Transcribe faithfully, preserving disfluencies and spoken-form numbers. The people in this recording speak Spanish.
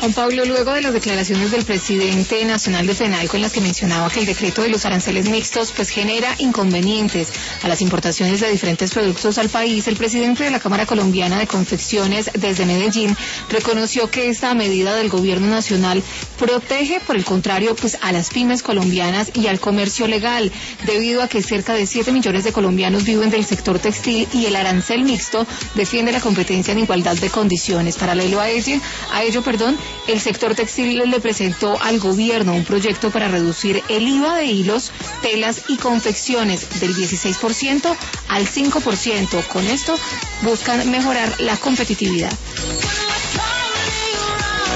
Juan Pablo, luego de las declaraciones del presidente nacional de FENALCO en las que mencionaba que el decreto de los aranceles mixtos pues genera inconvenientes a las importaciones de diferentes productos al país, el presidente de la Cámara Colombiana de Confecciones desde Medellín reconoció que esta medida del gobierno nacional protege, por el contrario, pues a las pymes colombianas y al comercio legal, debido a que cerca de siete millones de colombianos viven del sector textil y el arancel mixto defiende la competencia en igualdad de condiciones. Paralelo a ello, a ello, perdón, el sector textil le presentó al gobierno un proyecto para reducir el I V A de hilos, telas y confecciones del dieciséis por ciento al cinco por ciento. Con esto buscan mejorar la competitividad.